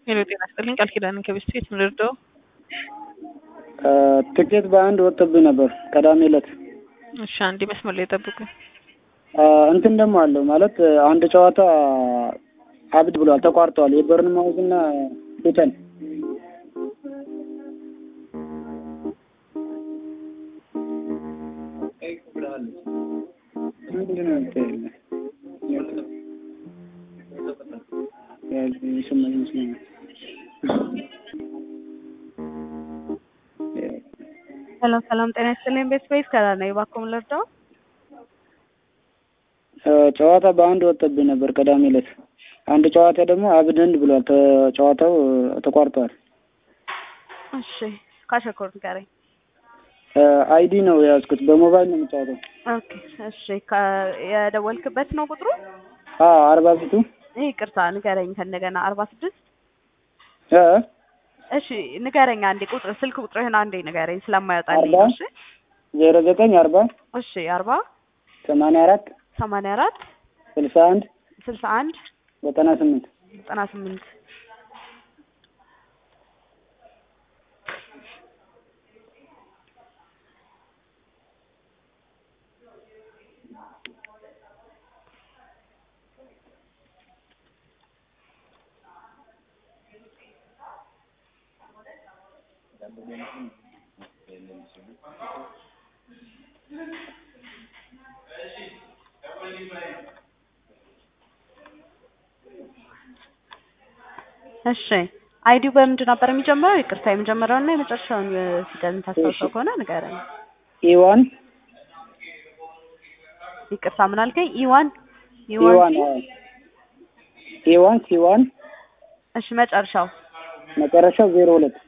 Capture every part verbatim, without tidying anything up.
ሄሎ ጤና ይስጥልኝ ቃል ኪዳን ከቤስት ቤት ምን ልርዳው? ትኬት በአንድ ወጥቶብኝ ነበር ቅዳሜ ዕለት። እሺ አንዴ መስመር ላይ ጠብቁኝ። እንትን ደግሞ አለው ማለት አንድ ጨዋታ አብድ ብሏል ተቋርጧል። የበርንማውዝ እና ሉተን ሰላም ሰላም ጤና ይስጥልኝ ቤስት ቤት ከራና ይባኩም ልርዳው? ጨዋታ በአንድ ወጥቶብኝ ነበር ቅዳሜ ዕለት። አንድ ጨዋታ ደግሞ አብደንድ ብሏል ጨዋታው ተቋርጧል። እሺ ካሸኮር ጋር አይዲ ነው ያዝኩት በሞባይል ነው የምጫወተው። ኦኬ እሺ የደወልክበት ነው ቁጥሩ? አዎ አርባ ቢቱ ይቅርታ ንገረኝ ከእንደገና አርባ ስድስት እ እሺ ንገረኝ አንዴ ቁጥር ስልክ ቁጥርህን አንዴ ንገረኝ ስለማይወጣልኝ ነው። እሺ ዜሮ ዘጠኝ አርባ እሺ አርባ ሰማንያ አራት ሰማንያ አራት ስልሳ አንድ ስልሳ አንድ ዘጠና ስምንት ዘጠና ስምንት እሺ አይዲው በምንድን ነበር የሚጀምረው? ይቅርታ የመጀመሪያውና የመጨረሻውን ፊደል ታስታውሰው ከሆነ ንገረኝ። ኢዋን ይቅርታ ምን አልከኝ? ኢዋን ኢዋን ኢዋን ሲዋን እሺ መጨረሻው መጨረሻው ዜሮ ሁለት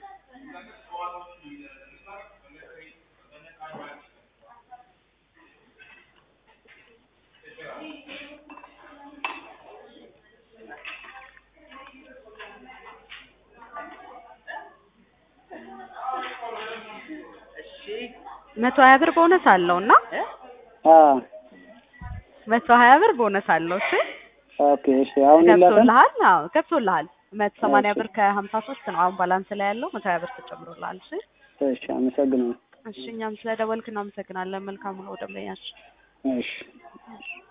መቶ ሀያ ብር ቦነስ አለውና አዎ መቶ ሀያ ብር ቦነስ አለው። እሺ ኦኬ እሺ አሁን ገብቶልሃል? አዎ ገብቶልሃል። መቶ ሰማንያ ብር ከሀምሳ ሶስት ነው አሁን ባላንስ ላይ ያለው መቶ ሀያ ብር ተጨምሮልሃል። እሺ እሺ አመሰግናለሁ። እሺ እኛም ስለደወልክ እናመሰግናለን። መልካም ነው ደንበኛችን። እሺ